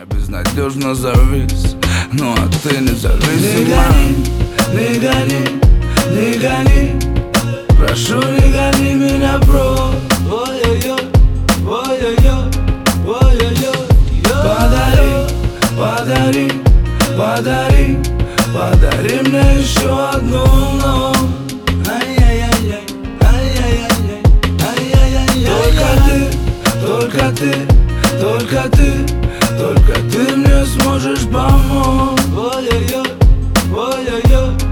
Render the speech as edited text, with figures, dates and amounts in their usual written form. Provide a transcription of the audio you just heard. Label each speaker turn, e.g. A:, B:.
A: Я безнадежно завис, ну а ты независима.
B: Не гони, не гони, прошу, не гони меня прочь. Ой-ой-ой, ой-ой-ой, ой-ой-ой. Подари, подари, подари мне еще одну ночь. Ай-яй-яй-яй, ай-яй-яй-яй, ай-яй-яй-яй. Только ты, только ты, только ты мне сможешь помочь. Ой-ой-ой, ой-ой-ой.